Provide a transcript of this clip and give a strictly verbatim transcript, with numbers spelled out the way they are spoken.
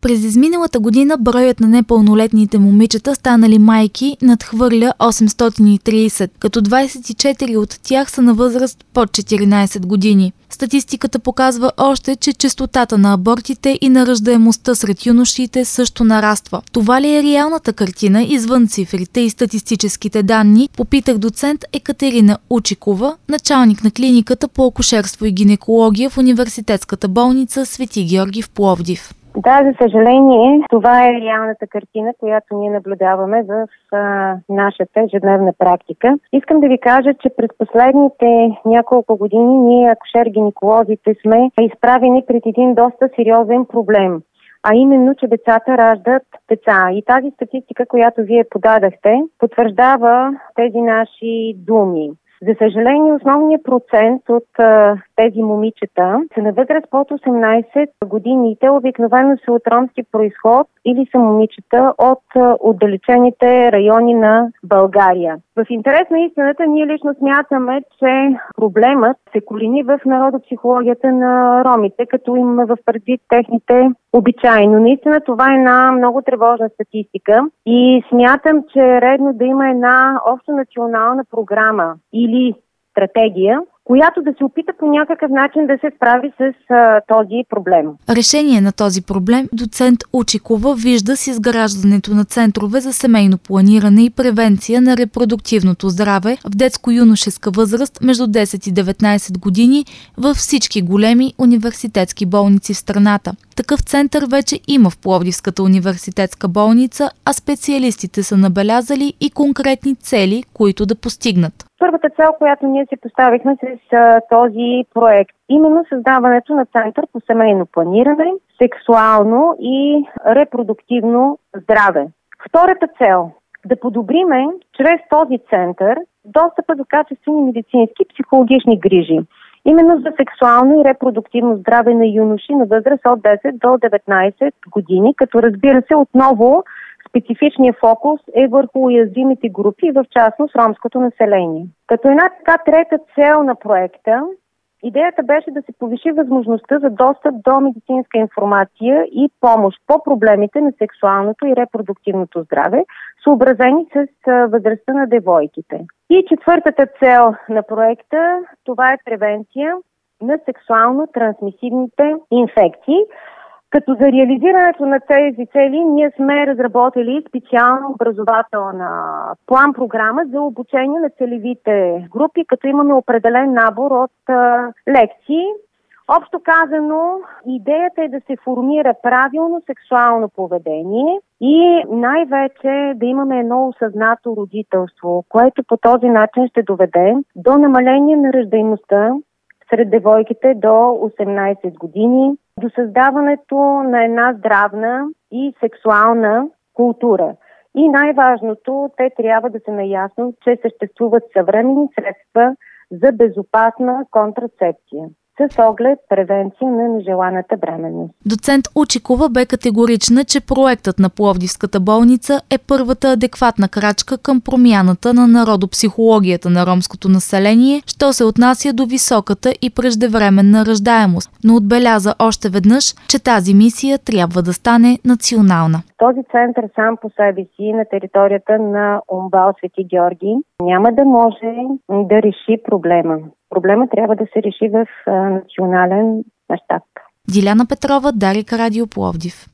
През изминалата година броят на непълнолетните момичета, станали майки, надхвърля осемстотин и трийсет, като двайсет и четири от тях са на възраст под четиринайсет години. Статистиката показва още, че честотата на абортите и на раждаемостта сред юношите също нараства. Това ли е реалната картина извън цифрите и статистическите данни? Попитах доцент Екатерина Учикова, началник на клиниката по акушерство и гинекология в Университетската болница Свети Георги в Пловдив. Да, за съжаление, това е реалната картина, която ние наблюдаваме в а, нашата ежедневна практика. Искам да ви кажа, че през последните няколко години ние, акушер-гинеколозите, сме изправени пред един доста сериозен проблем, а именно, че децата раждат деца. И тази статистика, която вие подадахте, потвърждава тези наши думи. За съжаление, основният процент от а, тези момичета са на възраст под осемнайсет години и те обикновено са от ромски произход или са момичета от а, отдалечените райони на България. В интерес на истината, ние лично смятаме, че проблемът се корени в народопсихологията на ромите, като имаме в предвид техните обичаи. Но наистина това е една много тревожна статистика и смятам, че е редно да има една общонационална програма или стратегия, която да се опита по някакъв начин да се справи с а, този проблем. Решение на този проблем доцент Учикова вижда с изграждането на центрове за семейно планиране и превенция на репродуктивното здраве в детско-юношеска възраст между десет и деветнайсет години във всички големи университетски болници в страната. Такъв център вече има в Пловдивската университетска болница, а специалистите са набелязали и конкретни цели, които да постигнат. Първата цел, която ние си поставихме с а, този проект, именно създаването на център по семейно планиране, сексуално и репродуктивно здраве. Втората цел – да подобриме чрез този център достъпа до качествени медицински и психологични грижи. Именно за сексуално и репродуктивно здраве на юноши на възраст от десет до деветнайсет години, като разбира се отново специфичният фокус е върху уязвимите групи, в частност ромското население. Като една така трета цел на проекта, идеята беше да се повиши възможността за достъп до медицинска информация и помощ по проблемите на сексуалното и репродуктивното здраве, съобразени с възрастта на девойките. И четвъртата цел на проекта, това е превенция на сексуално трансмисивните инфекции. Като за реализирането на тези цели ние сме разработили специална образователна план-програма за обучение на целевите групи, като имаме определен набор от а, лекции. Общо казано, идеята е да се формира правилно сексуално поведение и най-вече да имаме едно осъзнато родителство, което по този начин ще доведе до намаление на раждаемостта сред девойките до осемнайсет години, до създаването на една здравна и сексуална култура. И най-важното, те трябва да са наясно, че съществуват съвременни средства за безопасна контрацепция с оглед превенция на нежеланата бременност. Доцент Учикова бе категорична, че проектът на Пловдивската болница е първата адекватна крачка към промяната на народопсихологията на ромското население, що се отнася до високата и преждевременна раждаемост, но отбеляза още веднъж, че тази мисия трябва да стане национална. Този център сам по себе си на територията на УМБАЛ Свети Георги няма да може да реши проблема. Проблема трябва да се реши в а, национален мащаб. Диляна Петрова, Дарик Радио Пловдив.